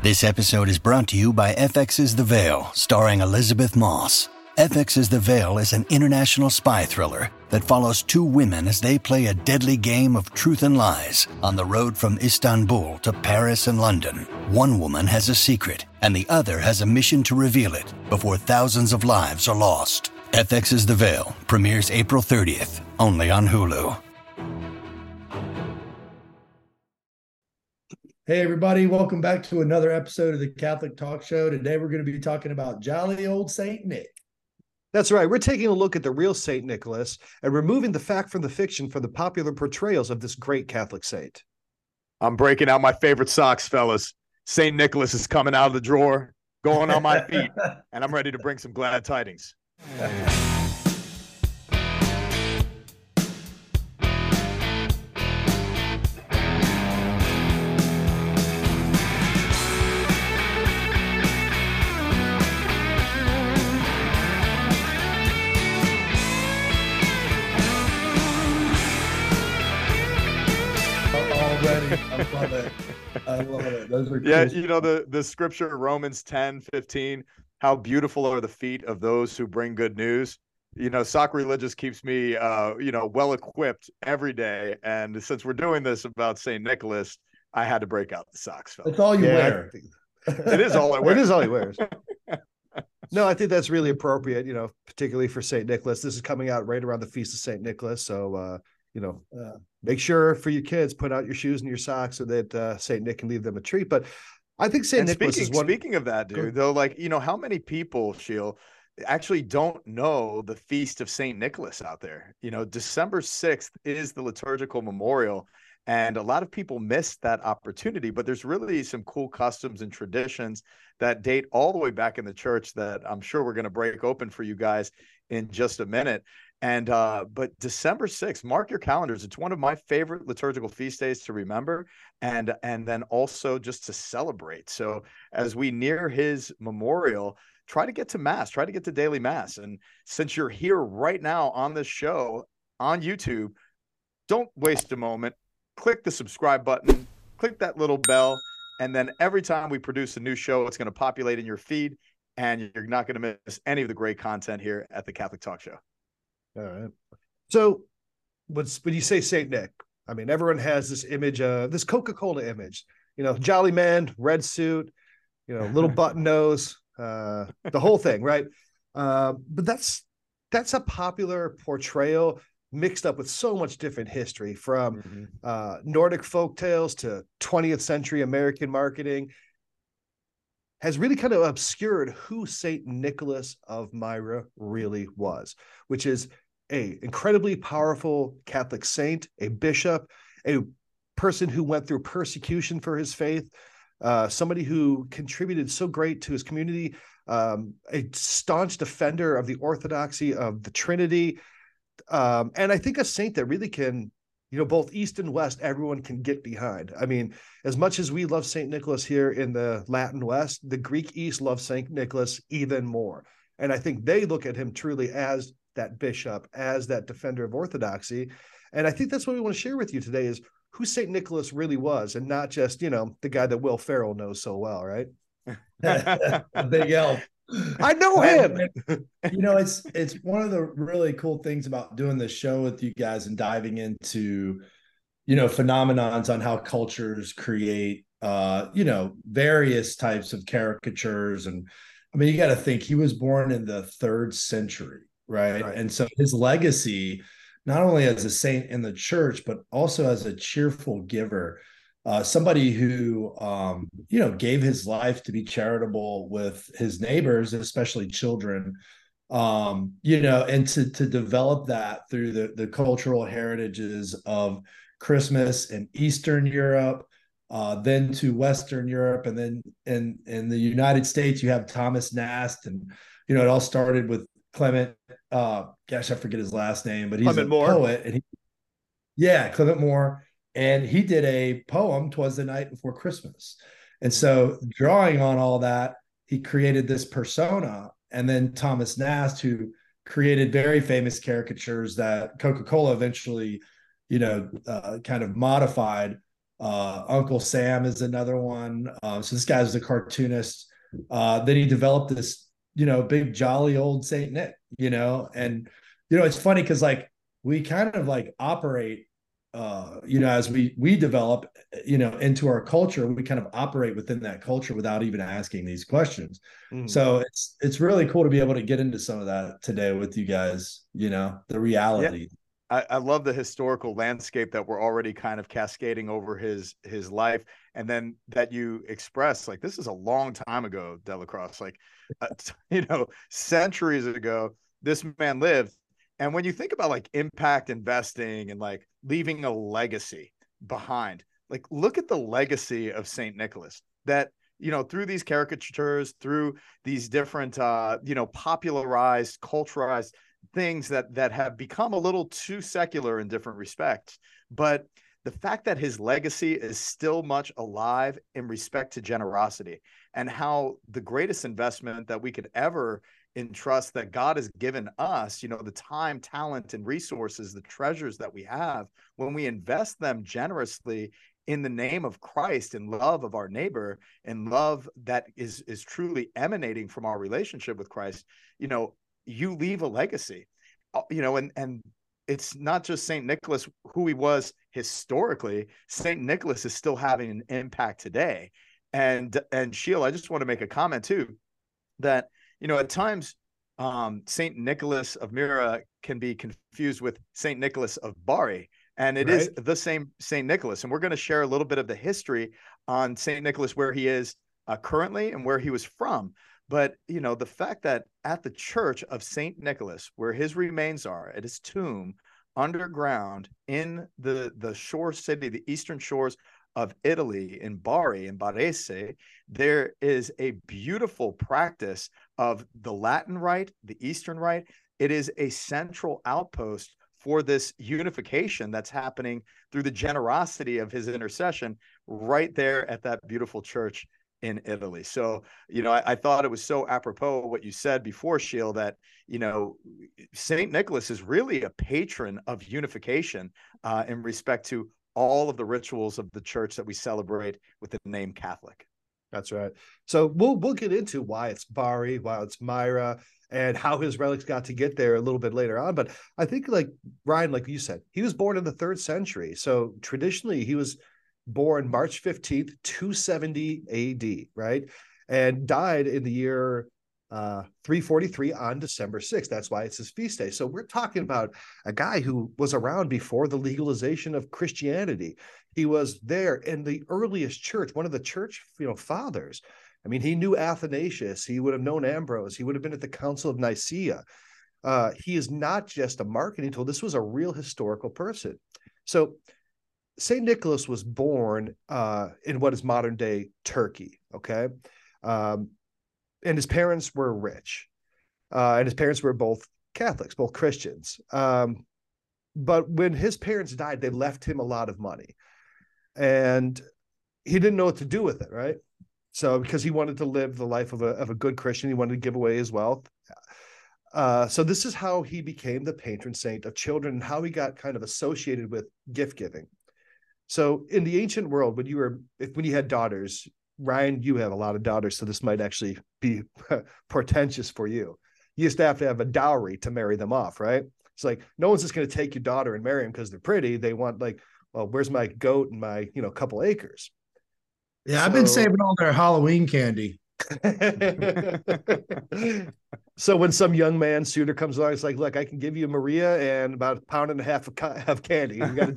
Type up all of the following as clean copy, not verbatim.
This episode is brought to you by FX's The Veil, starring Elizabeth Moss. FX's The Veil is an international spy thriller that follows two women as they play a deadly game of truth and lies on the road from Istanbul to Paris and London. One woman has a secret, and the other has a mission to reveal it before thousands of lives are lost. FX's The Veil premieres April 30th, only on Hulu. Hey, everybody. Welcome back to another episode of the Catholic Talk Show. Today, we're going to be talking about jolly old St. Nick. That's right. We're taking a look at the real St. Nicholas and removing the fact from the fiction for the popular portrayals of this great Catholic saint. I'm breaking out my favorite socks, fellas. St. Nicholas is coming out of the drawer, going on my feet, and I'm ready to bring some glad tidings. I love it. Those are cool. Yeah, you know, the scripture, Romans 10:15, how beautiful are the feet of those who bring good news. You know, Sock Religious keeps me, well equipped every day. And since we're doing this about St. Nicholas, I had to break out the socks. That's all you wear. It is all I wear. It is all he wears. No, I think that's really appropriate, particularly for St. Nicholas. This is coming out right around the Feast of St. Nicholas. So, make sure for your kids, put out your shoes and your socks so that St. Nick can leave them a treat. But I think St. Nicholas is one. Speaking of that, dude, though, how many people, Sheil, actually don't know the Feast of St. Nicholas out there? December 6th is the liturgical memorial, and a lot of people miss that opportunity. But there's really some cool customs and traditions that date all the way back in the church that I'm sure we're going to break open for you guys in just a minute. And but December 6th, mark your calendars. It's one of my favorite liturgical feast days to remember and then also just to celebrate. So as we near his memorial, try to get to Mass, try to get to daily Mass. And since you're here right now on this show on YouTube, don't waste a moment. Click the subscribe button, click that little bell, and then every time we produce a new show, it's going to populate in your feed, and you're not going to miss any of the great content here at the Catholic Talk Show. All right. So when you say St. Nick, I mean, everyone has this image, this Coca-Cola image, jolly man, red suit, little button nose, the whole thing, right? But that's a popular portrayal mixed up with so much different history, from Nordic folktales to 20th century American marketing, has really kind of obscured who St. Nicholas of Myra really was, which is a incredibly powerful Catholic saint, a bishop, a person who went through persecution for his faith, somebody who contributed so great to his community, a staunch defender of the orthodoxy of the Trinity, and I think a saint that really can, both East and West, everyone can get behind. I mean, as much as we love St. Nicholas here in the Latin West, the Greek East loves St. Nicholas even more. And I think they look at him truly as that bishop, as that defender of orthodoxy. And I think that's what we want to share with you today, is who St. Nicholas really was, and not just, the guy that Will Ferrell knows so well, right? A big elf. I know him. It's one of the really cool things about doing this show with you guys and diving into, phenomenons on how cultures create, various types of caricatures. And I mean, you got to think he was born in the 3rd century, right? And so his legacy, not only as a saint in the church, but also as a cheerful giver, somebody who, gave his life to be charitable with his neighbors, especially children, and to develop that through the cultural heritages of Christmas in Eastern Europe, then to Western Europe. And then in the United States, you have Thomas Nast, and, it all started with Clement, I forget his last name, but he's Clement Moore. Poet. And Clement Moore. And he did a poem, "'Twas the Night Before Christmas." And so drawing on all that, he created this persona. And then Thomas Nast, who created very famous caricatures that Coca-Cola eventually, kind of modified, Uncle Sam is another one. So this guy was a cartoonist. Then he developed this, big jolly old Saint Nick, and it's funny because like we kind of like operate, as we develop, into our culture, we kind of operate within that culture without even asking these questions. So it's really cool to be able to get into some of that today with you guys, the reality. Yeah. I love the historical landscape that we're already kind of cascading over his life. And then that you express, like, this is a long time ago, Delacroix, like, centuries ago, this man lived. And when you think about like impact investing and like leaving a legacy behind, like, look at the legacy of St. Nicholas that, through these caricatures, through these different, popularized, culturalized things that have become a little too secular in different respects. But the fact that his legacy is still much alive in respect to generosity, and how the greatest investment that we could ever entrust that God has given us, the time, talent, and resources, the treasures that we have, when we invest them generously in the name of Christ and love of our neighbor and love that is truly emanating from our relationship with Christ, you leave a legacy, and it's not just St. Nicholas, who he was historically. St. Nicholas is still having an impact today. And Sheila, I just want to make a comment too, that, at times, St. Nicholas of Myra can be confused with St. Nicholas of Bari, and it is the same St. Nicholas. And we're going to share a little bit of the history on St. Nicholas, where he is currently and where he was from. But, the fact that at the church of St. Nicholas, where his remains are, at his tomb underground in the shore city, the eastern shores of Italy, in Bari, in Barese, there is a beautiful practice of the Latin Rite, the Eastern Rite. It is a central outpost for this unification that's happening through the generosity of his intercession right there at that beautiful church in Italy. So, I thought it was so apropos what you said before, Sheil, that, St. Nicholas is really a patron of unification in respect to all of the rituals of the church that we celebrate with the name Catholic. That's right. So we'll get into why it's Bari, why it's Myra, and how his relics got to get there a little bit later on. But I think, like Ryan, like you said, he was born in the 3rd century. So traditionally, he was born March 15th, 270 AD, right? And died in the year 343 on December 6th. That's why it's his feast day. So we're talking about a guy who was around before the legalization of Christianity. He was there in the earliest church, one of the church, fathers. I mean, he knew Athanasius. He would have known Ambrose. He would have been at the Council of Nicaea. He is not just a marketing tool. This was a real historical person. So St. Nicholas was born in what is modern day Turkey, okay? And his parents were rich. And his parents were both Catholics, both Christians. But when his parents died, they left him a lot of money. And he didn't know what to do with it, right? So because he wanted to live the life of a good Christian, he wanted to give away his wealth. So this is how he became the patron saint of children, and how he got kind of associated with gift giving. So in the ancient world, when you had daughters, Ryan, you have a lot of daughters, so this might actually be portentous for you. You used to have a dowry to marry them off, right? It's like, no one's just going to take your daughter and marry them because they're pretty. They want, like, well, where's my goat and my, couple acres? Yeah, I've been saving all their Halloween candy. So when some young man suitor comes along, it's like, look, I can give you Maria and about 1.5 pounds of candy. You got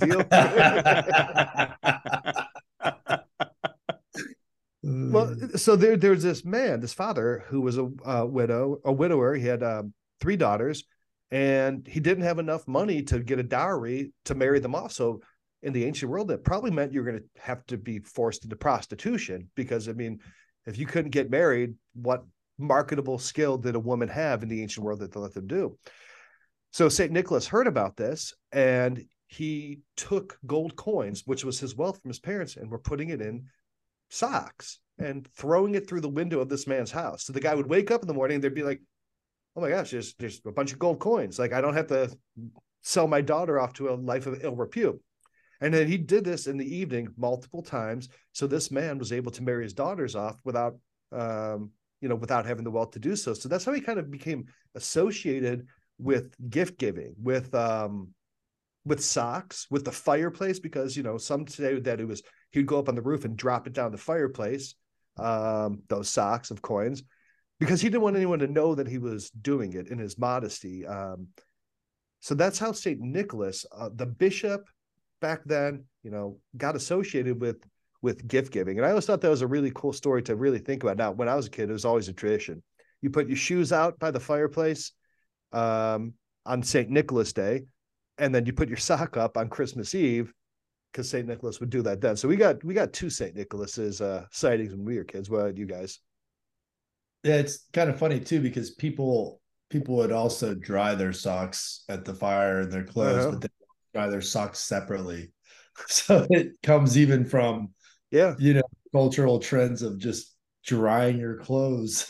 a deal? Well, so there's this man, this father, who was a widower. He had 3 daughters, and he didn't have enough money to get a dowry to marry them off. So in the ancient world, that probably meant you're going to have to be forced into prostitution, because, I mean, if you couldn't get married, what marketable skill did a woman have in the ancient world that they let them do? So St. Nicholas heard about this, and he took gold coins, which was his wealth from his parents, and were putting it in socks and throwing it through the window of this man's house. So the guy would wake up in the morning and they'd be like, oh my gosh, there's a bunch of gold coins. Like, I don't have to sell my daughter off to a life of ill repute. And then he did this in the evening multiple times. So this man was able to marry his daughters off without, without having the wealth to do so. So that's how he kind of became associated with gift giving, with socks, with the fireplace, because, some say that he'd go up on the roof and drop it down the fireplace, those socks of coins, because he didn't want anyone to know that he was doing it in his modesty. So that's how St. Nicholas, the bishop back then, got associated with gift giving. And I always thought that was a really cool story to really think about. Now, when I was a kid, it was always a tradition. You put your shoes out by the fireplace on St. Nicholas Day, and then you put your sock up on Christmas Eve, because St. Nicholas would do that then. So we got two St. Nicholas's sightings when we were kids. What about you guys? Yeah, it's kind of funny too, because people would also dry their socks at the fire and their clothes, but they dry their socks separately. So it comes even from cultural trends of just drying your clothes.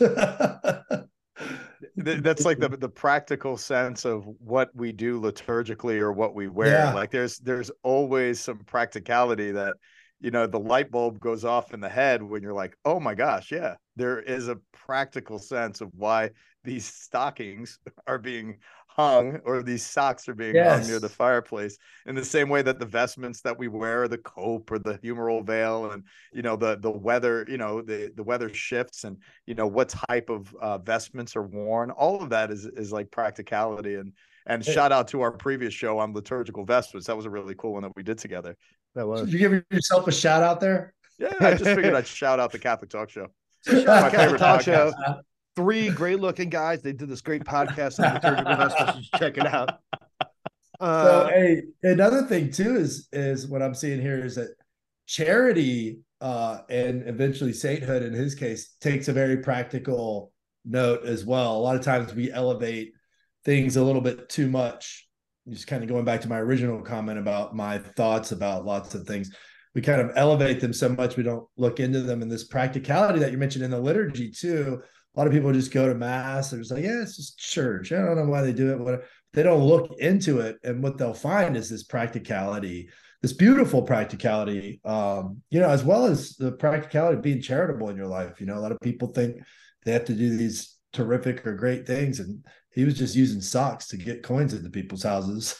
That's like the practical sense of what we do liturgically or what we wear. Yeah. Like there's always some practicality that, the light bulb goes off in the head when you're like, oh my gosh, yeah, there is a practical sense of why these stockings are being hung, or these socks are being hung near the fireplace, in the same way that the vestments that we wear, the cope or the humeral veil, and the weather, the weather shifts, and what type of vestments are worn. All of that is like practicality. And shout out to our previous show on liturgical vestments. That was a really cool one that we did together. That was. Did you give yourself a shout out there? Yeah, I just figured I'd shout out the Catholic Talk Show. My favorite talk show. 3 great looking guys. They did this great podcast on liturgical vestments. Check it out. So another thing too is what I'm seeing here is that charity and eventually sainthood, in his case, takes a very practical note as well. A lot of times we elevate things a little bit too much. Just kind of going back to my original comment about my thoughts about lots of things. We kind of elevate them so much we don't look into them. And this practicality that you mentioned in the liturgy too, a lot of people just go to mass. They're just like, yeah, it's just church. I don't know why they do it. Whatever. They don't look into it. And what they'll find is this practicality, this beautiful practicality, as well as the practicality of being charitable in your life. A lot of people think they have to do these terrific or great things, and he was just using socks to get coins into people's houses.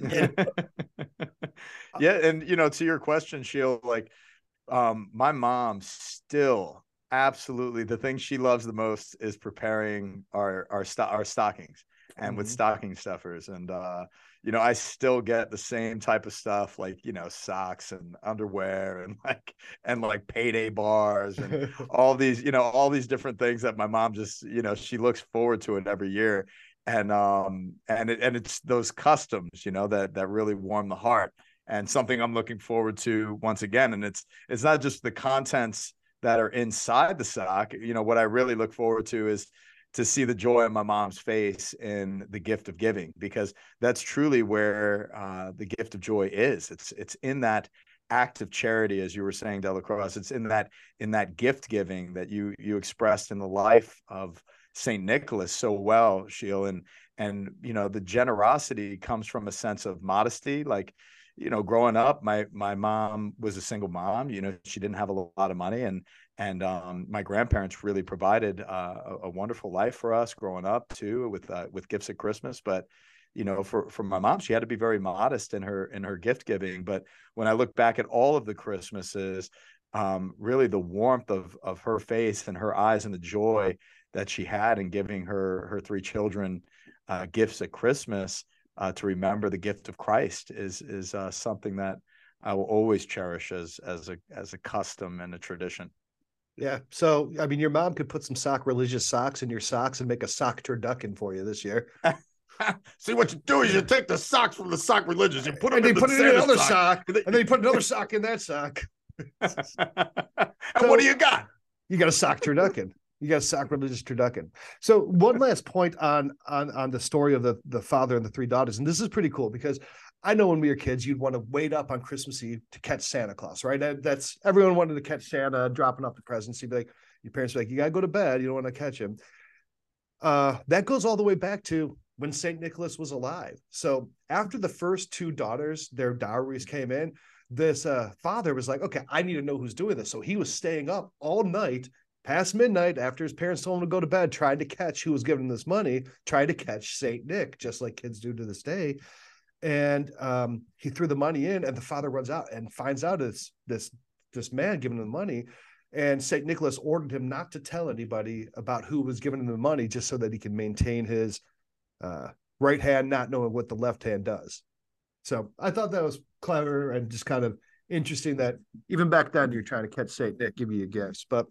Yeah. And, to your question, Sheil, like, my mom still absolutely, the thing she loves the most is preparing our stockings, and with stocking stuffers. And, I still get the same type of stuff, like, socks and underwear and like payday bars and all these different things that my mom just, she looks forward to it every year. And it's those customs, that really warm the heart, and something I'm looking forward to once again. And it's not just the contents that are inside the sock. What I really look forward to is to see the joy on my mom's face in the gift of giving, because that's truly where the gift of joy is. It's in that act of charity, as you were saying, Delacroix. It's in that gift giving that you expressed in the life of St. Nicholas so well, Sheil. And the generosity comes from a sense of modesty. Like, growing up, my mom was a single mom. She didn't have a lot of money, and my grandparents really provided a wonderful life for us growing up too, with gifts at Christmas. But for my mom, she had to be very modest in her gift giving. But when I look back at all of the Christmases, really the warmth of her face and her eyes, and the joy that she had in giving her 3 children gifts at Christmas, to remember the gift of Christ is something that I will always cherish as a custom and a tradition. Yeah. So, I mean, your mom could put some religious socks in your socks and make a sock turducken for you this year. See, what you do is you take the socks from the sock religious, you put them in another sock, and then you put another sock in that sock. And what do you got? You got a sock turducken. You got a sacrilegious turducken. So one last point on the story of the father and the 3 daughters. And this is pretty cool, because I know when we were kids, you'd want to wait up on Christmas Eve to catch Santa Claus, right? That's everyone wanted to catch Santa dropping off the presents. You'd be like, your parents would be like, you got to go to bed. You don't want to catch him. That goes all the way back to when St. Nicholas was alive. So after the first 2 daughters, their dowries came in, this father was like, okay, I need to know who's doing this. So he was staying up all night past midnight after his parents told him to go to bed, trying to catch who was giving him this money, trying to catch Saint Nick, just like kids do to this day. And he threw the money in, and the father runs out and finds out it's this man giving him the money. And Saint Nicholas ordered him not to tell anybody about who was giving him the money, just so that he can maintain his right hand, not knowing what the left hand does. So I thought that was clever and just kind of interesting that even back then you're trying to catch Saint Nick, give you gifts. But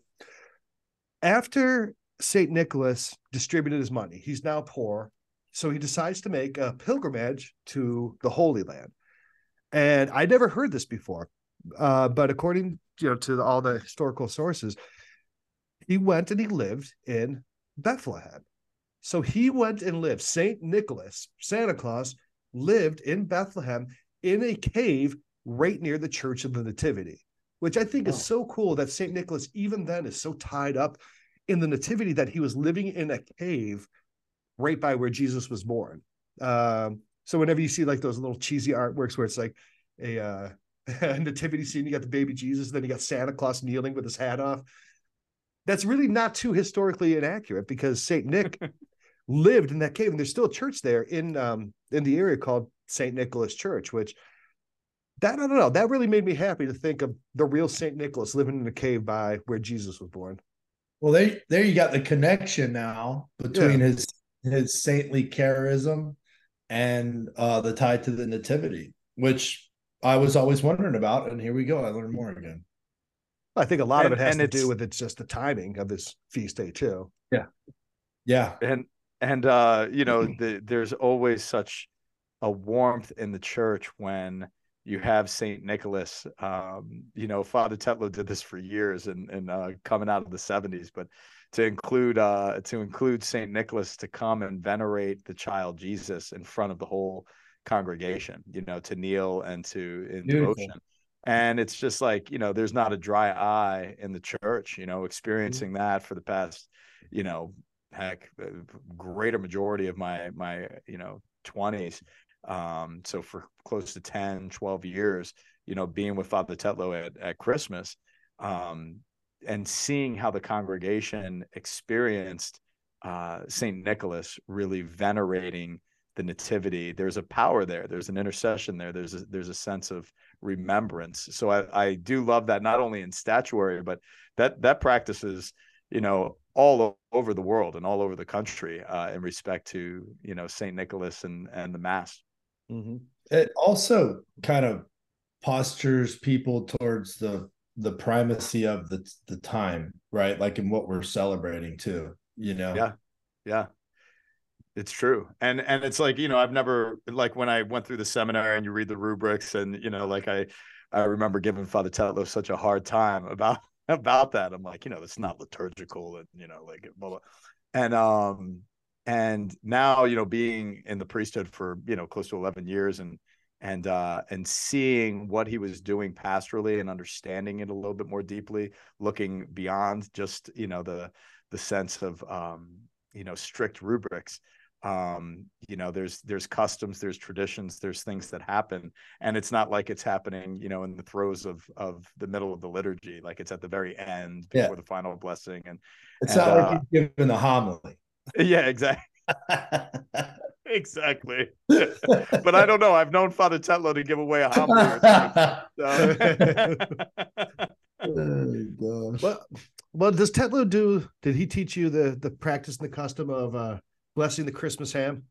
after Saint Nicholas distributed his money, he's now poor. So he decides to make a pilgrimage to the Holy Land. And I never heard this before, but according to all the historical sources, he went and he lived in Bethlehem. So he went and lived, Saint Nicholas, Santa Claus, lived in Bethlehem in a cave right near the Church of the Nativity, which I think is so cool that Saint Nicholas even then is so tied up in the Nativity that he was living in a cave right by where Jesus was born. So whenever you see like those little cheesy artworks where it's like a nativity scene, you got the baby Jesus, then you got Santa Claus kneeling with his hat off. That's really not too historically inaccurate, because Saint Nick lived in that cave, and there's still a church there in the area called Saint Nicholas Church, which I don't know, that really made me happy to think of the real Saint Nicholas living in a cave by where Jesus was born. Well, there you got the connection now between his saintly charism and the tie to the nativity, which I was always wondering about, and here we go. I learned more again. I think a lot of it has to do with it's just the timing of this feast day too. Yeah. And there's always such a warmth in the church when you have Saint Nicholas. Father Tetlow did this for years and coming out of the 70s, but to include Saint Nicholas to come and venerate the child Jesus in front of the whole congregation, to kneel and in devotion. And it's just like, there's not a dry eye in the church, experiencing that for the past, greater majority of my 20s. So for close to 10, 12 years, being with Father Tetlow at Christmas, and seeing how the congregation experienced Saint Nicholas really venerating the nativity. There's a power there. There's an intercession there. There's a sense of remembrance. So I do love that, not only in statuary, but that practice is, all over the world and all over the country in respect to, Saint Nicholas and the Mass. Mm-hmm. It also kind of postures people towards the primacy of the time, right? Like in what we're celebrating too, Yeah. It's true. And it's like, I've never, like when I went through the seminary and you read the rubrics and, I remember giving Father Tetlow such a hard time about that. I'm like, it's not liturgical and, blah, blah. And now, being in the priesthood for, close to 11 years and seeing what he was doing pastorally and understanding it a little bit more deeply, looking beyond just, the sense of, strict rubrics. There's customs, there's traditions, there's things that happen, and it's not like it's happening, in the throes of the middle of the liturgy, like it's at the very end before the final blessing. And it's not like he's giving a homily. Yeah, exactly. Exactly. But I don't know. I've known Father Tetlow to give away a homily or Oh, gosh. Well, does Tetlow did he teach you the practice and the custom of blessing the Christmas ham?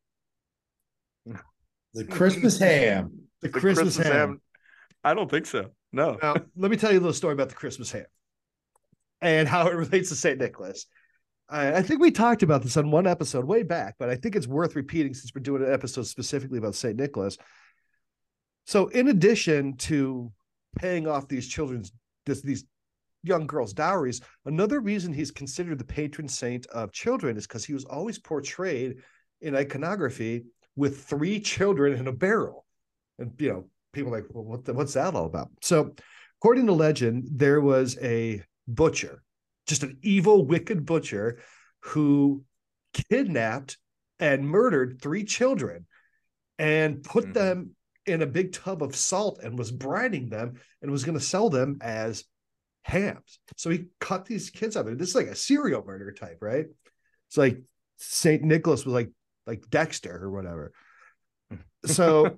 The Christmas ham. The Christmas ham. I don't think so. No. Now, let me tell you a little story about the Christmas ham and how it relates to St. Nicholas. I think we talked about this on one episode way back, but I think it's worth repeating since we're doing an episode specifically about St. Nicholas. So in addition to paying off these young girls' dowries, another reason he's considered the patron saint of children is because he was always portrayed in iconography with 3 children in a barrel. And, people are like, well, what's that all about? So according to legend, there was a butcher, just an evil, wicked butcher who kidnapped and murdered 3 children and put them in a big tub of salt and was brining them and was going to sell them as hams. So he cut these kids up. This is like a serial murder type, right? It's like St. Nicholas was like Dexter or whatever. So,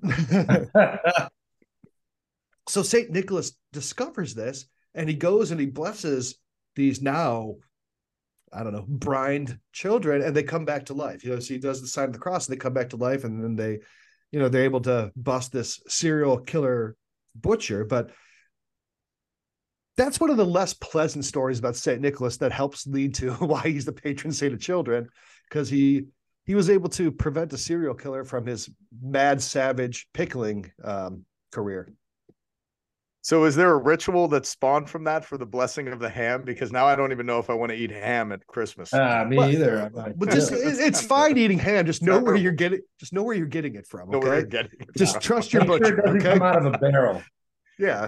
so St. Nicholas discovers this, and he goes and he blesses these now, I don't know, brined children, and they come back to life. So he does the sign of the cross, and they come back to life, and then they, they're able to bust this serial killer butcher. But that's one of the less pleasant stories about St. Nicholas that helps lead to why he's the patron saint of children, because he was able to prevent a serial killer from his mad, savage pickling career. So is there a ritual that spawned from that for the blessing of the ham? Because now I don't even know if I want to eat ham at Christmas. Me either. But just it's fine eating ham. Just know where you're getting. Just know where you're getting it from. Okay. Just trust your butcher. Sure it doesn't come out of a barrel. Yeah.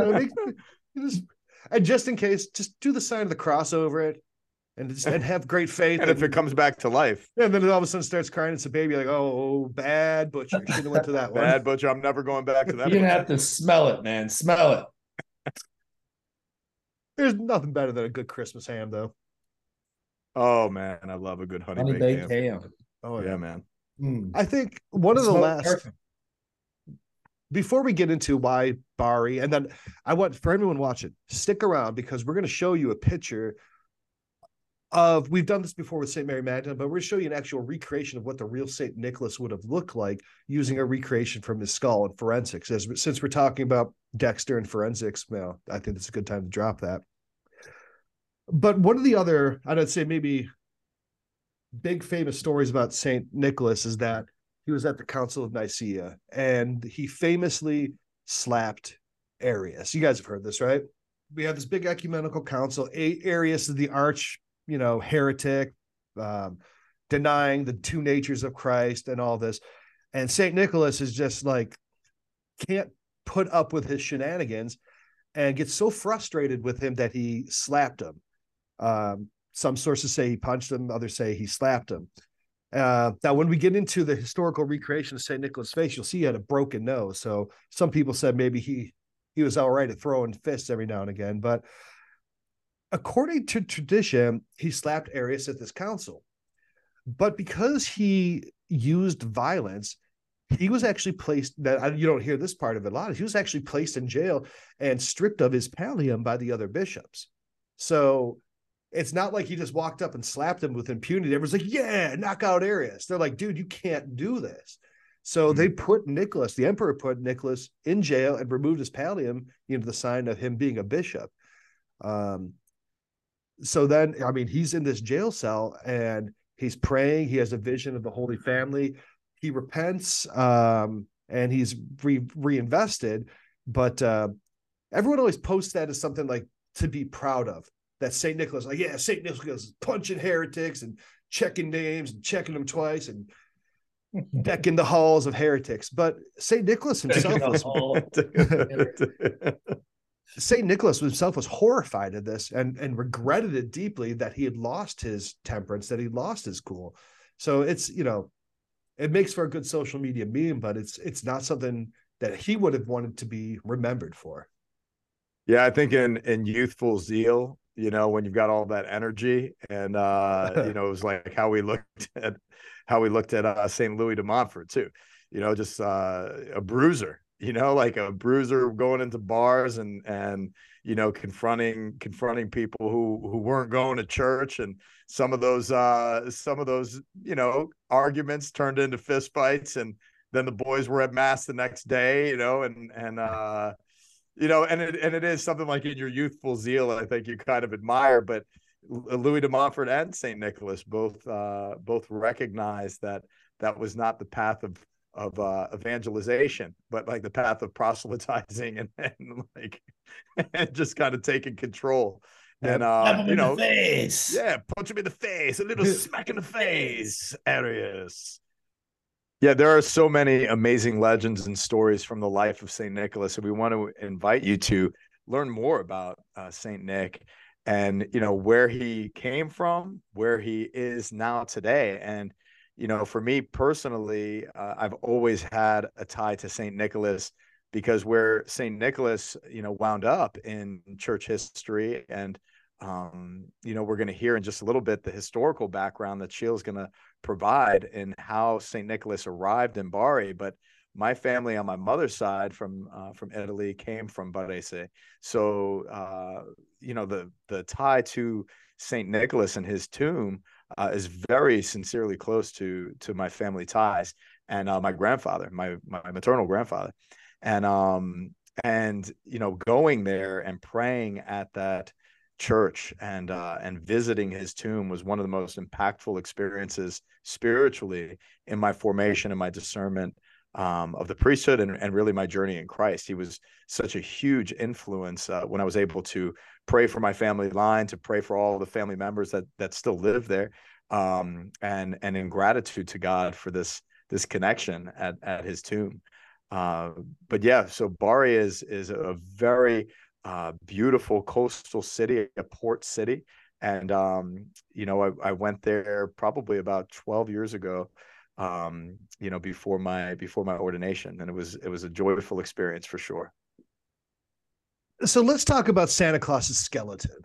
And just in case, just do the sign of the cross over it, and have great faith. And if it comes back to life, and then it all of a sudden starts crying, it's a baby. Like, oh, bad butcher. Should have went to that one. Bad butcher. I'm never going back to that. You're gonna have to smell it, man. Smell it. There's nothing better than a good Christmas ham, though. Oh man, I love a good honey baked ham. Oh yeah, man. I think one of the last. Perfect. Before we get into why Bari, and then I want for everyone watching, stick around, because we're going to show you a picture of, we've done this before with St. Mary Magdalene, but we're going to show you an actual recreation of what the real St. Nicholas would have looked like using a recreation from his skull and forensics. Since we're talking about Dexter and forensics, well, I think it's a good time to drop that. But one of the other, I'd say maybe big famous stories about St. Nicholas is that he was at the Council of Nicaea, and he famously slapped Arius. You guys have heard this, right? We have this big ecumenical council. Arius is the arch, heretic, denying the two natures of Christ and all this. And St. Nicholas is just like, can't put up with his shenanigans, and gets so frustrated with him that he slapped him. Some sources say he punched him. Others say he slapped him. Now, when we get into the historical recreation of St. Nicholas' face, you'll see he had a broken nose. So some people said maybe he was all right at throwing fists every now and again. But according to tradition, he slapped Arius at this council. But because he used violence, he was actually placed, that you don't hear this part of it a lot, he was actually placed in jail and stripped of his pallium by the other bishops. So it's not like he just walked up and slapped him with impunity. Everyone's like, yeah, knock out Arius. They're like, dude, you can't do this. So they put Nicholas, the emperor put Nicholas in jail and removed his pallium, the sign of him being a bishop. So then, he's in this jail cell and he's praying. He has a vision of the Holy Family. He repents and he's reinvested. But everyone always posts that as something like to be proud of. That St. Nicholas, like, yeah, St. Nicholas is punching heretics and checking names and checking them twice and decking the halls of heretics. But St. Nicholas himself St. Nicholas himself was horrified at this and regretted it deeply, that he had lost his temperance, that he lost his cool. So it's, it makes for a good social media meme, but it's not something that he would have wanted to be remembered for. Yeah, I think in youthful zeal, when you've got all that energy, and it was like how we looked at St. Louis de Montfort too, just a bruiser, like a bruiser going into bars and confronting people who weren't going to church, and some of those arguments turned into fist fights, and then the boys were at mass the next day, and it is something like in your youthful zeal, I think you kind of admire. But Louis de Montfort and St. Nicholas both recognized that was not the path of evangelization, but like the path of proselytizing and just kind of taking control. And in the face. Yeah, punch him in the face, a little smack in the face, Arius. Yeah, there are so many amazing legends and stories from the life of St. Nicholas, and we want to invite you to learn more about St. Nick and, where he came from, where he is now today. And, for me personally, I've always had a tie to St. Nicholas, because where St. Nicholas, wound up in church history. And, we're going to hear in just a little bit the historical background that Sheil's going to provide and how St. Nicholas arrived in Bari. But my family on my mother's side from Italy came from Varese. So, the tie to St. Nicholas and his tomb is very sincerely close to my family ties, and my grandfather, my maternal grandfather. And going there and praying at that church and visiting his tomb was one of the most impactful experiences spiritually in my formation and my discernment of the priesthood and really my journey in Christ. He was such a huge influence when I was able to pray for my family line, to pray for all the family members that still live there, and in gratitude to God for this connection at his tomb. But yeah, so Bari is a very beautiful coastal city, a port city. And, I went there probably about 12 years ago, before my ordination. And it was a joyful experience for sure. So let's talk about Santa Claus's skeleton.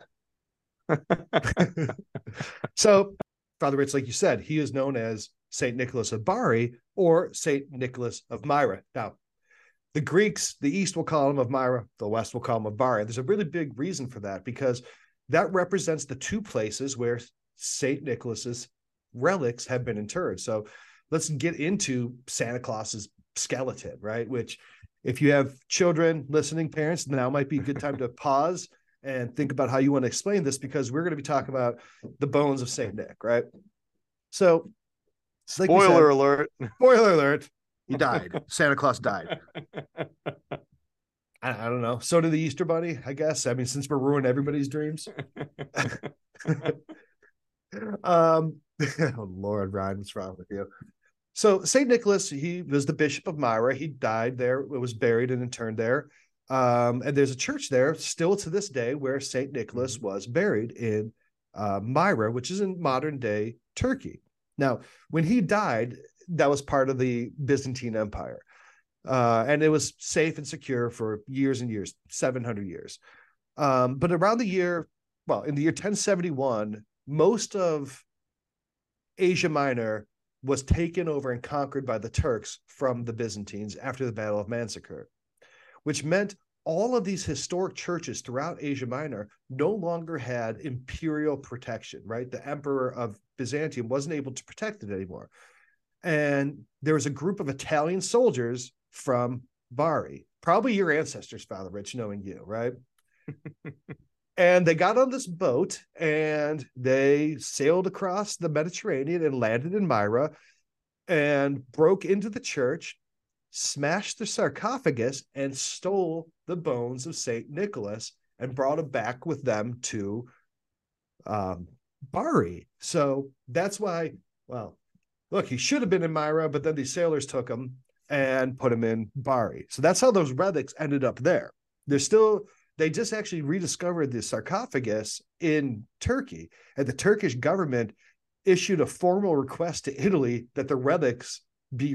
So Father Rich, like you said, he is known as St. Nicholas of Bari or St. Nicholas of Myra. Now, the Greeks, the East will call him of Myra, the West will call him of Bari. There's a really big reason for that, because that represents the two places where St. Nicholas's relics have been interred. So let's get into Santa Claus's skeleton, right? Which, if you have children listening, parents, now might be a good time to pause and think about how you want to explain this, because we're going to be talking about the bones of St. Nick, right? So, spoiler alert. Spoiler alert. He died. Santa Claus died. I don't know. So did the Easter Bunny, I guess. I mean, since we're ruining everybody's dreams. Oh, Lord, Ryan, what's wrong with you? So St. Nicholas, he was the Bishop of Myra. He died there. It was buried and interred there. And there's a church there still to this day where St. Nicholas was buried in Myra, which is in modern day Turkey. Now, when he died, that was part of the Byzantine Empire. And it was safe and secure for years and years, 700 years. But around in the year 1071, most of Asia Minor was taken over and conquered by the Turks from the Byzantines after the Battle of Manzikert, which meant all of these historic churches throughout Asia Minor no longer had imperial protection, right? The Emperor of Byzantium wasn't able to protect it anymore. And there was a group of Italian soldiers from Bari, probably your ancestors, Father Rich, knowing you, right? And they got on this boat and they sailed across the Mediterranean and landed in Myra and broke into the church, smashed the sarcophagus, and stole the bones of St. Nicholas and brought them back with them to Bari. So that's why, well, look, he should have been in Myra, but then these sailors took him and put him in Bari. So that's how those relics ended up there. They just actually rediscovered the sarcophagus in Turkey, and the Turkish government issued a formal request to Italy that the relics be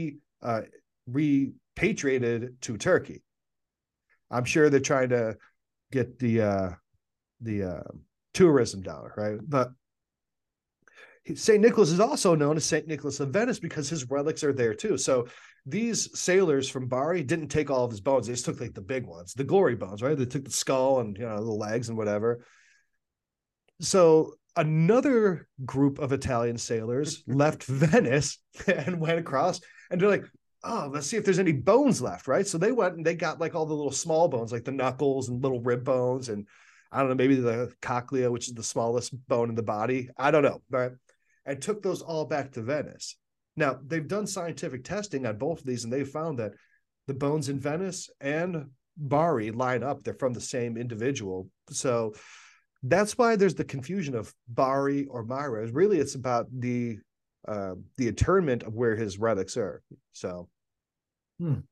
repatriated to Turkey. I'm sure they're trying to get the tourism dollar, right? But St. Nicholas is also known as St. Nicholas of Venice because his relics are there too. So these sailors from Bari didn't take all of his bones. They just took like the big ones, the glory bones, right? They took the skull and, the legs and whatever. So another group of Italian sailors left Venice and went across, and they're like, oh, let's see if there's any bones left, right? So they went and they got like all the little small bones, like the knuckles and little rib bones, and I don't know, maybe the cochlea, which is the smallest bone in the body. I don't know, right? And took those all back to Venice. Now, they've done scientific testing on both of these, and they found that the bones in Venice and Bari line up. They're from the same individual. So that's why there's the confusion of Bari or Myra. Really, it's about the interment of where his relics are. So,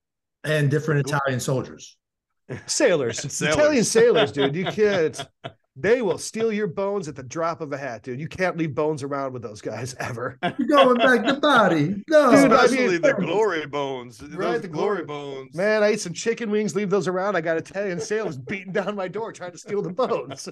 and different Italian soldiers. Sailors. Italian sailors, dude. You can't. They will steal your bones at the drop of a hat, dude. You can't leave bones around with those guys ever. You're going back to body. No, Dude, Especially the glory bones. Right, Those the glory glory- bones. Man, I ate some chicken wings, leave those around. I got Italian sailors beating down my door trying to steal the bones.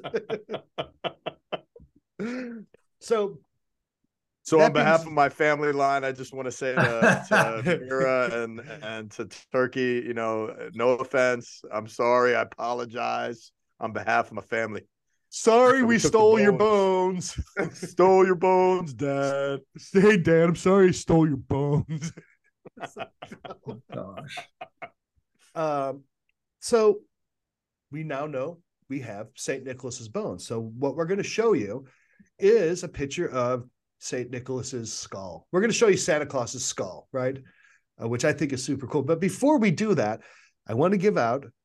So So That on behalf being- of my family line, I just want to say to Mira and to Turkey, no offense. I'm sorry. I apologize on behalf of my family. sorry We we took the stole your bones. bones. Stole your bones, Dad. Hey, Dad, I'm sorry I stole your bones. gosh. So we now know we have St. Nicholas's bones. So what we're going to show you is a picture of St. Nicholas's skull. We're going to show you Santa Claus's skull, right? Which I think is super cool. But before we do that, I want to give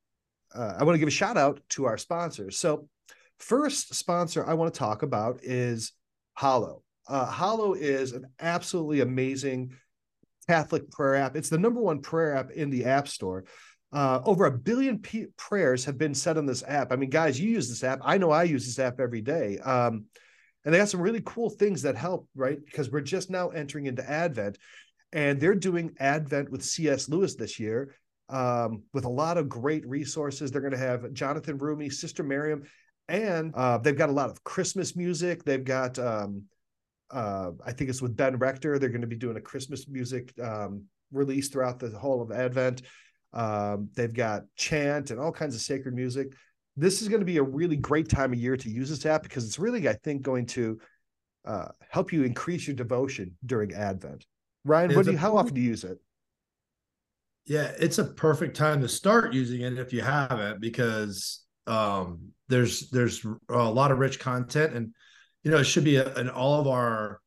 a shout out to our sponsors. So first sponsor I want to talk about is Hallow. Hallow is an absolutely amazing Catholic prayer app. It's the number one prayer app in the App Store. Over 1 billion prayers have been said on this app. I mean, guys, you use this app. I know I use this app every day. And they have some really cool things that help, right? Because we're just now entering into Advent, and they're doing Advent with C.S. Lewis this year with a lot of great resources. They're going to have Jonathan Rumi, Sister Miriam, and they've got a lot of Christmas music. They've got, I think it's with Ben Rector. They're going to be doing a Christmas music release throughout the whole of Advent. They've got chant and all kinds of sacred music. This is going to be a really great time of year to use this app because it's really, I think, going to help you increase your devotion during Advent. Ryan, how often do you use it? Yeah, it's a perfect time to start using it if you haven't, because there's a lot of rich content, and it should be in all of our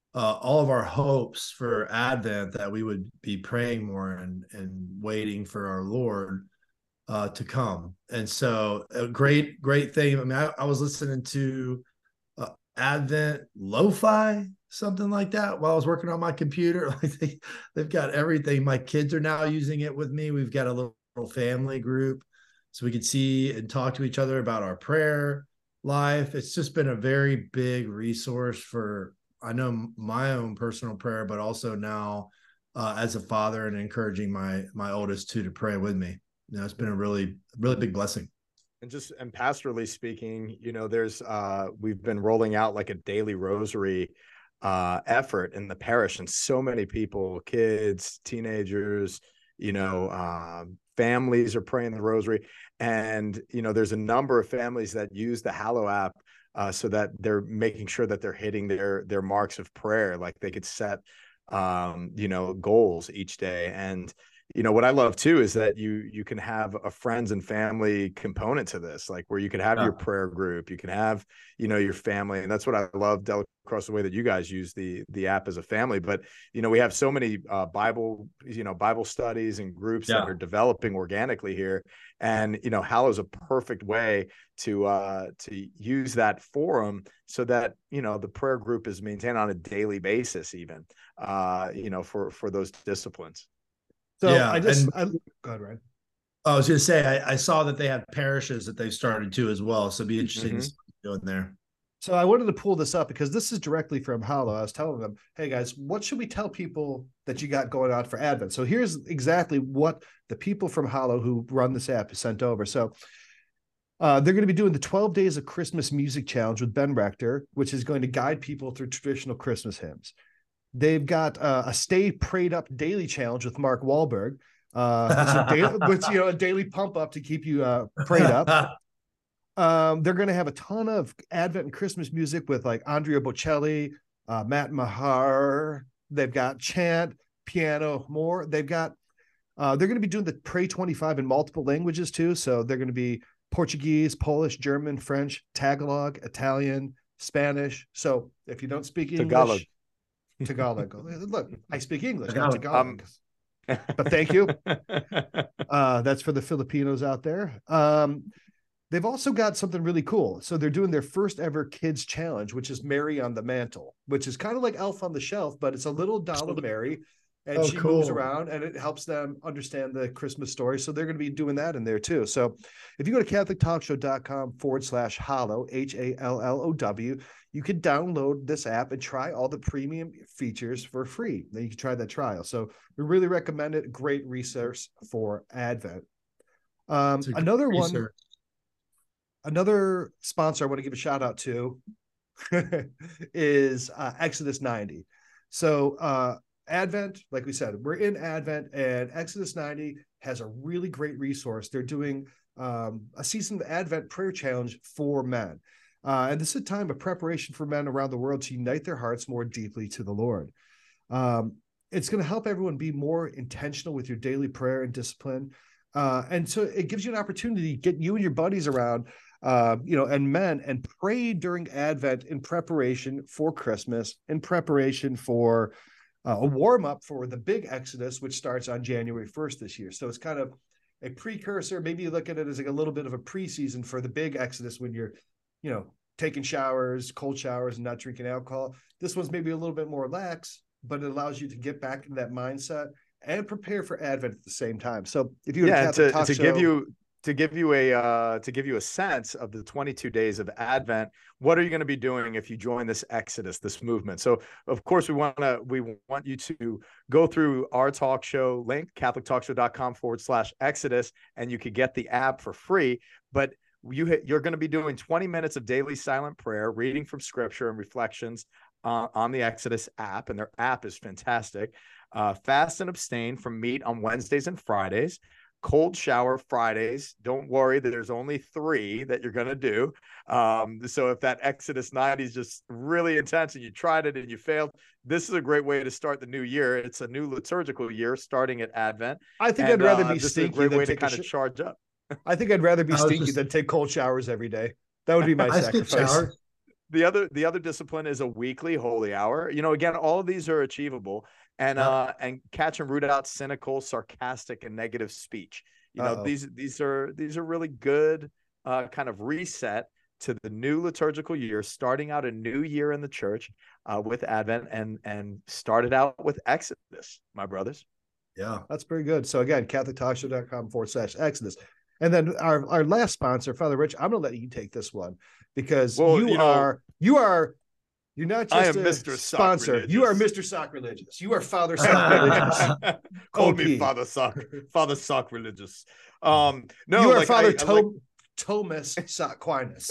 hopes for Advent that we would be praying more and waiting for our Lord to come. And so a great thing. I mean, I was listening to Advent lo-fi, something like that, while I was working on my computer. Like they've got everything. My kids are now using it with me. We've got a little family group so we could see and talk to each other about our prayer life. It's just been a very big resource for, I know, my own personal prayer, but also now as a father and encouraging my oldest to pray with me. It's been a really big blessing. And pastorally speaking, there's we've been rolling out like a daily rosary effort in the parish, and so many people, kids, teenagers, families are praying the rosary. And there's a number of families that use the Hallow app so that they're making sure that they're hitting their marks of prayer, like they could set goals each day. And what I love too is that you can have a friends and family component to this, like where you can have your prayer group, you can have, your family. And that's what I love, Across the way, that you guys use the app as a family. But, we have so many Bible studies and groups that are developing organically here. And, Hallow is a perfect way to use that forum so that, the prayer group is maintained on a daily basis, even, for those disciplines. So yeah, go ahead, Ryan. I was going to say, I saw that they have parishes that they've started too as well. So it'd be interesting to see what's going there. So I wanted to pull this up because this is directly from Hallow. I was telling them, hey guys, what should we tell people that you got going on for Advent? So here's exactly what the people from Hallow who run this app sent over. So they're going to be doing the 12 Days of Christmas Music Challenge with Ben Rector, which is going to guide people through traditional Christmas hymns. They've got a Stay Prayed Up Daily Challenge with Mark Wahlberg, which a daily pump up to keep you prayed up. They're going to have a ton of Advent and Christmas music with like Andrea Bocelli, Matt Mahar. They've got chant, piano, more. They've got they're going to be doing the Pray 25 in multiple languages too. So they're going to be Portuguese, Polish, German, French, Tagalog, Italian, Spanish. So if you don't speak English, Tagalog. Look, I speak English, not Tagalog. But thank you. That's for the Filipinos out there. They've also got something really cool. So they're doing their first ever kids challenge, which is Mary on the Mantle, which is kind of like Elf on the Shelf, but it's a little doll of Mary and Oh, she moves cool. around, and it helps them understand the Christmas story. So they're going to be doing that in there too. So if you go to CatholicTalkShow.com/Hallow, HALLOW, you can download this app and try all the premium features for free. Then you can try that trial. So we really recommend it. Great resource for Advent. It's a great Another one, research. another sponsor I want to give a shout out to is Exodus 90. So Advent, like we said, we're in Advent, and Exodus 90 has a really great resource. They're doing a season of Advent prayer challenge for men. And this is a time of preparation for men around the world to unite their hearts more deeply to the Lord. It's going to help everyone be more intentional with your daily prayer and discipline. And so it gives you an opportunity to get you and your buddies around, and men, and pray during Advent in preparation for Christmas, in preparation for a warm up for the big Exodus, which starts on January 1st this year. So it's kind of a precursor. Maybe you look at it as like a little bit of a preseason for the big Exodus when you're, taking showers, cold showers, and not drinking alcohol. This one's maybe a little bit more lax, but it allows you to get back into that mindset and prepare for Advent at the same time. So if you to give you a sense of the 22 days of Advent, what are you going to be doing if you join this Exodus, this movement? So of course we want you to go through our talk show link, CatholicTalkShow.com/Exodus, and you could get the app for free. But you're going to be doing 20 minutes of daily silent prayer, reading from scripture and reflections on the Exodus app, and their app is fantastic. Fast and abstain from meat on Wednesdays and Fridays. Cold shower Fridays. Don't worry, there's only 3 that you're going to do. So if that Exodus 90 is just really intense and you tried it and you failed, this is a great way to start the new year. It's a new liturgical year starting at Advent. I think I'd rather be this stinky is a great than way to take kind of charge up. I think I'd rather be stinky just- than take cold showers every day. That would be my I skip sacrifice. showers. The other discipline is a weekly holy hour. Again, all of these are achievable, and catch and root out cynical, sarcastic, and negative speech. These are really good kind of reset to the new liturgical year, starting out a new year in the church with Advent, and started out with Exodus, my brothers. Yeah, that's pretty good. So again, CatholicTalkShow.com/Exodus. And then our last sponsor, Father Rich, I'm going to let you take this one because you're not just I am a Mr. sponsor. Sacrilegious. You are Mr. Sacrilegious. You are Father Sacrilegious. Call OP. me Father Sacrilegious. You are Father Thomas Aquinas.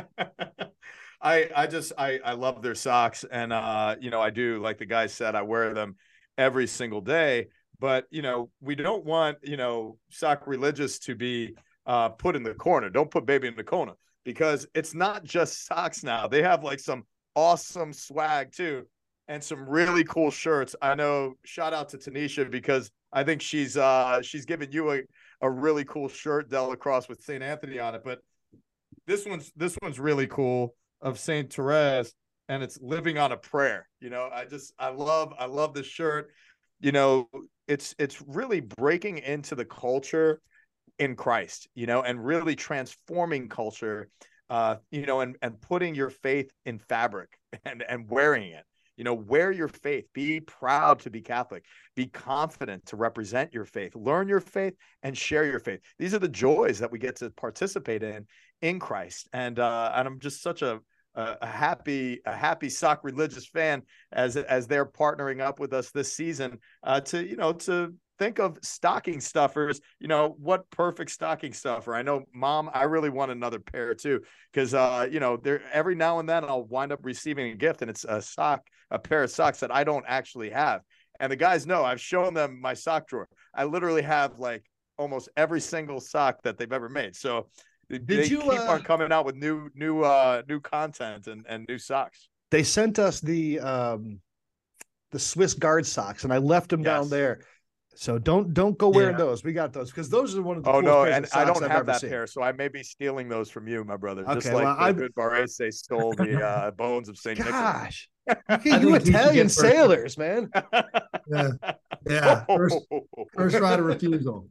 I love their socks, and I do, like the guy said, I wear them every single day. But we don't want sacrilegious to be put in the corner. Don't put baby in the corner, because it's not just socks now. They have like some awesome swag too, and some really cool shirts. I know. Shout out to Tanisha, because I think she's given you a really cool shirt, Del Lacrosse, with St. Anthony on it. But this one's really cool, of St. Therese, and it's living on a prayer. I love this shirt. It's really breaking into the culture in Christ, and really transforming culture, and putting your faith in fabric and wearing it. Wear your faith. Be proud to be Catholic. Be confident to represent your faith. Learn your faith and share your faith. These are the joys that we get to participate in Christ. And I'm just such a happy sacrilegious fan as they're partnering up with us this season to think of stocking stuffers. What perfect stocking stuffer. I know, Mom, I really want another pair too, because there every now and then I'll wind up receiving a gift, and it's a pair of socks that I don't actually have. And the guys know, I've shown them my sock drawer. I literally have like almost every single sock that they've ever made. So they keep on coming out with new content and new socks. They sent us the Swiss Guard socks, and I left them down there. So don't go wearing those. We got those, because those are one of the coolest pairs of socks I don't I've have ever that seen. pair, so I may be stealing those from you, my brother. Okay, just like the good Barese stole the bones of St. Nicholas. Gosh, you Italian sailors, man. Yeah. First right of refusal.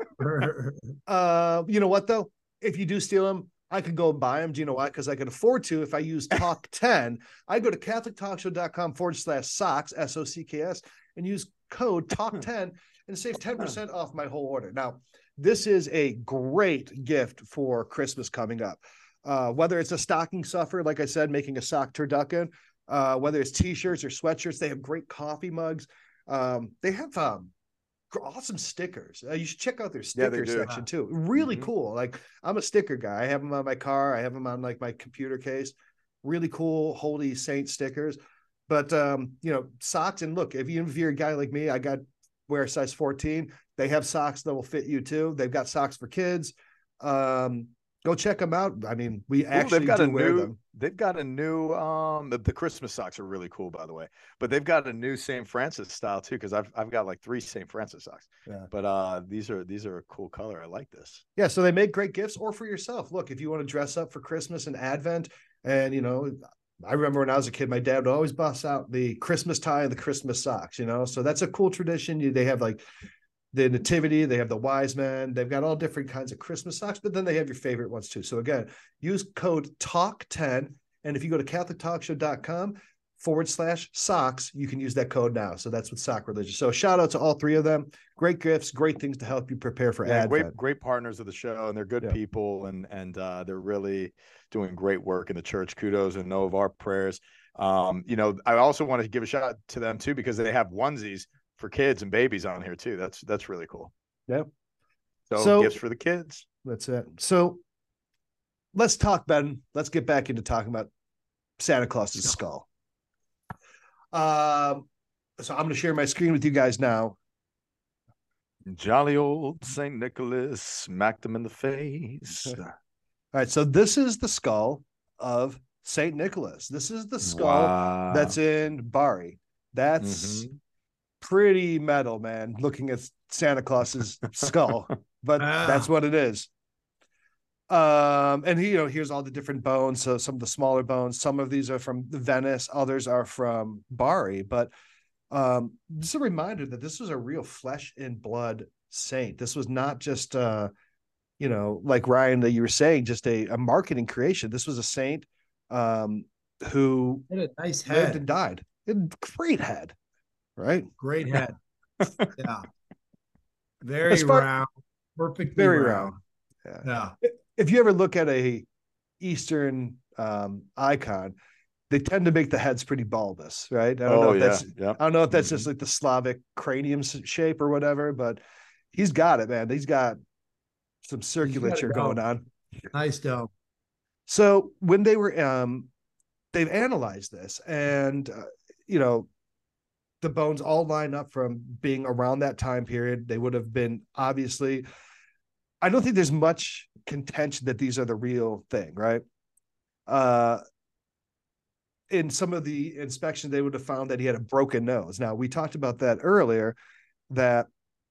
You know what though? If you do steal them, I can go and buy them. Do you know why? Because I can afford to. If I use Talk 10, I go to CatholicTalkShow.com/socks, SOCKS, and use code TALK10 and save 10% off my whole order. Now, this is a great gift for Christmas coming up. Whether it's a stocking stuffer, like I said, making a sock turducken, whether it's t-shirts or sweatshirts, they have great coffee mugs. They have awesome stickers. You should check out their sticker section too. Really cool. Like, I'm a sticker guy. I have them on my car. I have them on like my computer case. Really cool Holy Saint stickers. But socks, and look, if you're a guy like me, wear a size 14. They have socks that will fit you too. They've got socks for kids. Go check them out. I mean, we actually wear them. They've got a new the Christmas socks are really cool, by the way. But they've got a new St. Francis style too, because I've got like 3 St. Francis socks. Yeah. But these are a cool color. I like this. Yeah, so they make great gifts, or for yourself. Look, if you want to dress up for Christmas and Advent, and I remember when I was a kid, my dad would always bust out the Christmas tie and the Christmas socks. So that's a cool tradition. They have like the Nativity, they have the Wise Men, they've got all different kinds of Christmas socks, but then they have your favorite ones too. So again, use code TALK10, and if you go to CatholicTalkShow.com/socks, you can use that code now. So that's with Sock Religious. So shout out to all 3 of them. Great gifts, great things to help you prepare for Advent. Great partners of the show, and they're good people, and they're really doing great work in the church. Kudos and know of our prayers. I also want to give a shout out to them too, because they have onesies for kids and babies on here too. That's really cool. Yep. So gifts for the kids. That's it. So let's talk, Ben. Let's get back into talking about Santa Claus's skull. So I'm going to share my screen with you guys now. Jolly old St. Nicholas smacked him in the face. All right. So this is the skull of St. Nicholas. This is the skull that's in Bari. That's pretty metal, man, looking at Santa Claus's skull, but that's what it is. And here's all the different bones. So some of the smaller bones, some of these are from Venice, others are from Bari, but just a reminder that this was a real flesh and blood saint. This was not just like Ryan, that you were saying, just a marketing creation. This was a saint who had a nice lived head and died. A great head. Right, great head. Yeah, very round, perfect, very round. Yeah. If you ever look at a Eastern icon, they tend to make the heads pretty bulbous, right? I don't know if that's just like the Slavic cranium shape or whatever, but he's got it, man. He's got some circulature going on. Nice dome. So when they were, they've analyzed this, and the bones all line up from being around that time period. They would have been, obviously, I don't think there's much contention that these are the real thing, right? In some of the inspections, they would have found that he had a broken nose. Now, we talked about that earlier. Does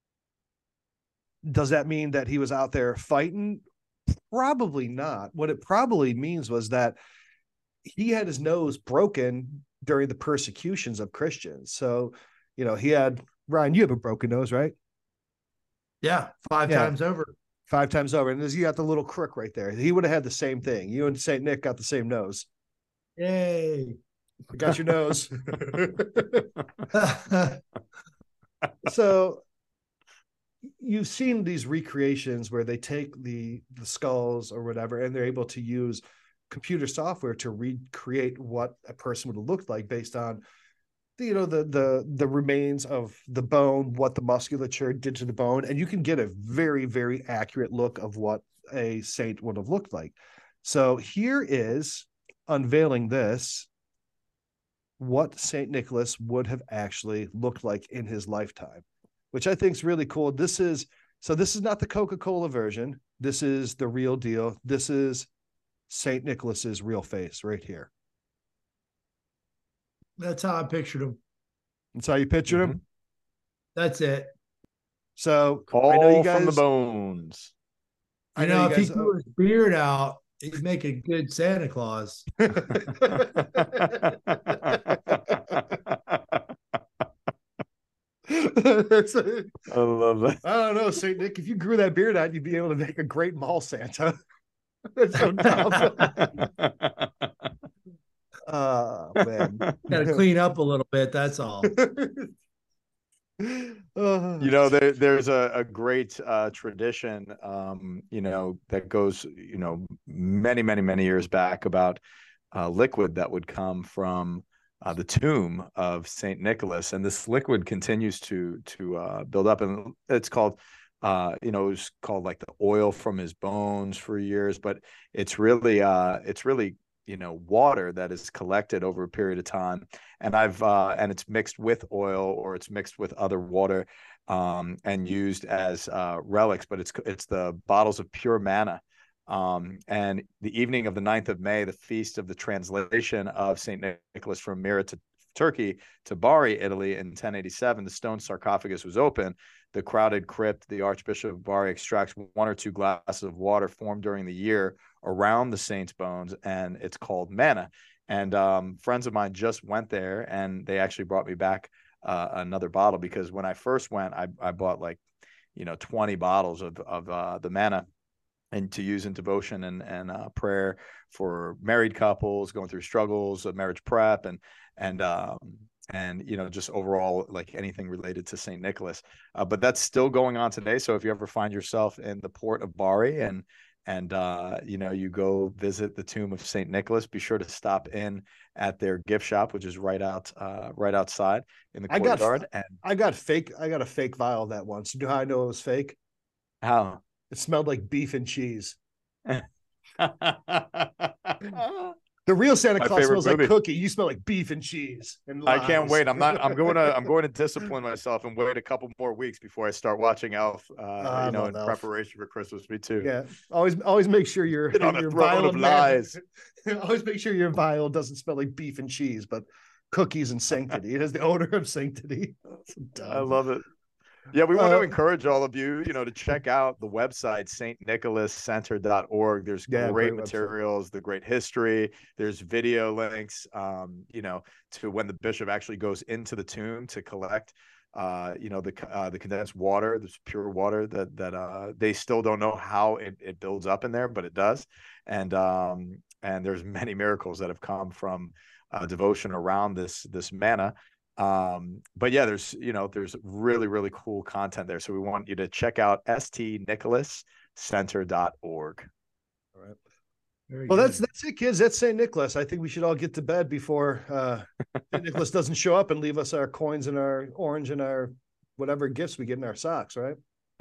that mean that he was out there fighting? Probably not. What it probably means was that he had his nose broken during the persecutions of Christians. So, he had, Ryan, you have a broken nose, right? Yeah. 5 times over. 5 times over. And you got the little crook right there. He would have had the same thing. You and St. Nick got the same nose. Yay. I got your nose. So you've seen these recreations where they take the skulls or whatever, and they're able to use computer software to recreate what a person would have looked like based on the remains of the bone, what the musculature did to the bone, and you can get a very, very accurate look of what a saint would have looked like. So here is unveiling this, what St. Nicholas would have actually looked like in his lifetime, which I think is really cool. This is not the Coca-Cola version. This is the real deal. This is St. Nicholas's real face right here. That's how I pictured him. That's how you pictured him? That's it. So all I know you guys, from the bones. I know if he grew his beard out, he'd make a good Santa Claus. I love that. I don't know, St. Nick. If you grew that beard out, you'd be able to make a great mall Santa. That's so dumb. Man. Got to clean up a little bit. That's all. There's a great tradition, that goes, many, many, many years back about liquid that would come from the tomb of Saint Nicholas, and this liquid continues to build up, and it's called, it was called like the oil from his bones for years, but it's really water that is collected over a period of time, and and it's mixed with oil, or it's mixed with other water, and used as relics, but it's the bottles of pure manna. And the evening of the 9th of May, the feast of the translation of St. Nicholas from Myra to Turkey to Bari, Italy in 1087, the stone sarcophagus was open. The crowded crypt, the Archbishop of Bari extracts 1 or 2 glasses of water formed during the year around the saint's bones, and it's called manna. And friends of mine just went there, and they actually brought me back another bottle, because when I first went, I bought 20 bottles of the manna, and to use in devotion and prayer for married couples going through struggles of marriage prep, and just overall, like anything related to St. Nicholas. But that's still going on today. So if you ever find yourself in the port of Bari and you go visit the tomb of St. Nicholas, be sure to stop in at their gift shop, which is right outside in the courtyard. I got a fake vial of that once. You know how I know it was fake? How? It smelled like beef and cheese. The real Santa Claus smells like cookie. You smell like beef and cheese. And I can't wait. I'm going to discipline myself and wait a couple more weeks before I start watching Elf. In preparation for Christmas. Me too. Yeah. Always make sure your vial of lies. Always make sure your vial doesn't smell like beef and cheese, but cookies and sanctity. It has the odor of sanctity. I love it. Yeah, we want to encourage all of you, to check out the website, stnicholascenter.org. There's great materials, the great history. There's video links, to when the bishop actually goes into the tomb to collect, the condensed water, this pure water that they still don't know how it builds up in there, but it does. And there's many miracles that have come from devotion around this manna. But yeah, there's really, really cool content there. So we want you to check out stnicholascenter.org. All right. Well, that's it, kids. That's St. Nicholas. I think we should all get to bed before St. Nicholas doesn't show up and leave us our coins and our orange and our whatever gifts we get in our socks, right?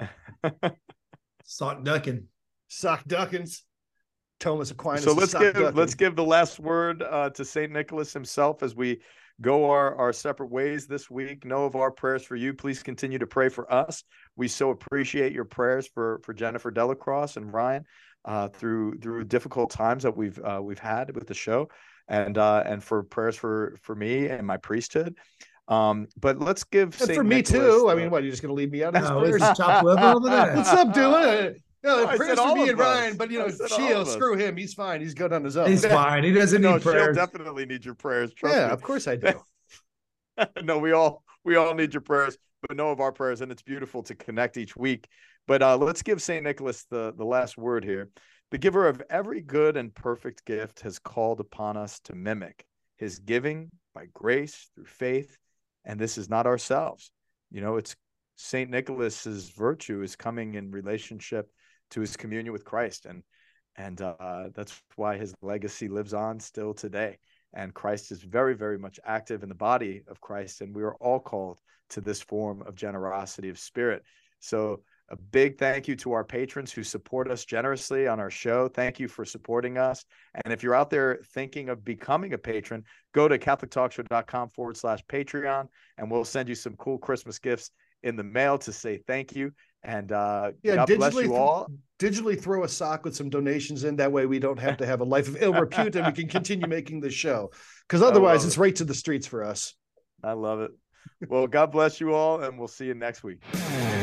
Sock duckins. Thomas Aquinas. So let's give the last word to St. Nicholas himself as we go our separate ways this week. Know of our prayers for you. Please continue to pray for us. We so appreciate your prayers for Jennifer Delacroix and Ryan through difficult times that we've had with the show, and for prayers for me and my priesthood. But let's give St. for me Nicholas, too. I mean, what, you're just going to leave me out of this? It's chopped liver over there. What's up, doing? No, prayers for me and Ryan, but Sheil, screw him. He's fine. He's good on his own. He's fine. He doesn't need prayers. Sheil definitely needs your prayers. Trust me. Of course I do. No, we all need your prayers, but know of our prayers, and it's beautiful to connect each week. But let's give St. Nicholas the last word here. The giver of every good and perfect gift has called upon us to mimic his giving by grace through faith, and this is not ourselves. It's St. Nicholas's virtue is coming in relationship to his communion with Christ, and that's why his legacy lives on still today. And Christ is very, very much active in the body of Christ, and we are all called to this form of generosity of spirit. So a big thank you to our patrons who support us generously on our show. Thank you for supporting us. And if you're out there thinking of becoming a patron, go to catholictalkshow.com/Patreon, and we'll send you some cool Christmas gifts in the mail to say thank you. And God bless you all. Digitally throw a sock with some donations in. That way we don't have to have a life of ill repute, and we can continue making the show. Because otherwise it's right to the streets for us. I love it. Well, God bless you all, and we'll see you next week.